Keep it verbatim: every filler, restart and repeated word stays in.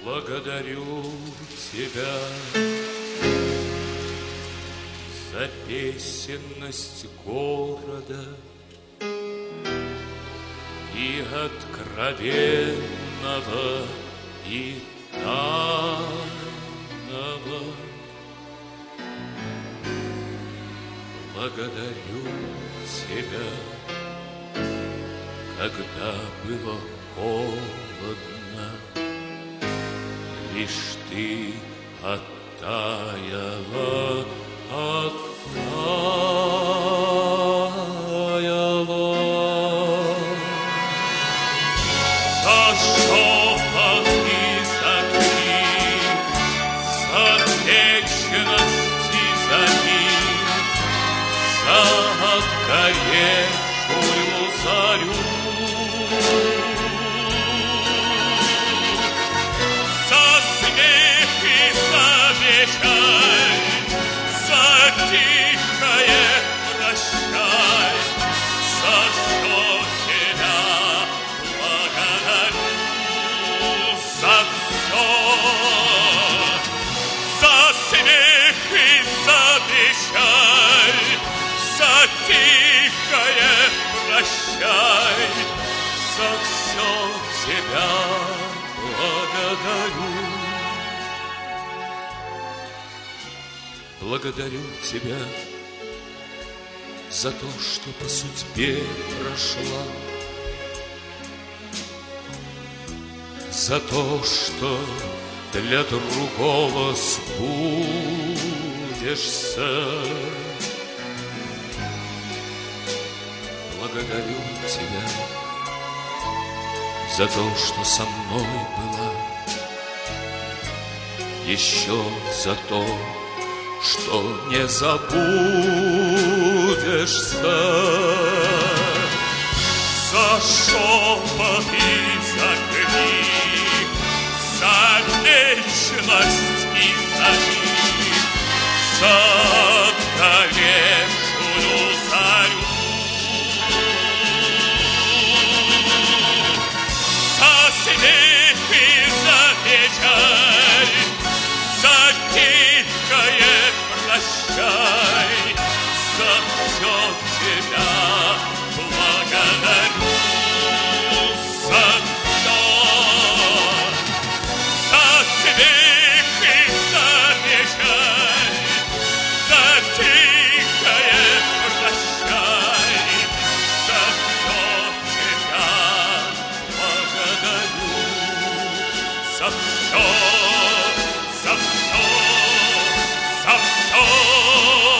Благодарю тебя за песенность города и откровенного, и тайного. Благодарю тебя, когда было холодно, лишь ты оттаяла, оттаяла. За шепот и за крик, за вечность и за мир, за отгоревшую зарю, за смех и за печаль, за тихое прощай, за все тебя благодарю, за все, за смех и за печаль, за тихое прощай, за все тебя благодарю. Благодарю тебя за то, что по судьбе прошла, за то, что для другого сбудешься. Благодарю тебя за то, что со мной была, еще за то, что не забудешься. За шепот и за крик, за вечность и за миг, за отгоревшую зарю, за смех и за печаль, за тихое прощай, за все тебя благодарю, за все, за смех и за печаль, за тихое прощай, за все тебя благодарю, за все, за все, за все.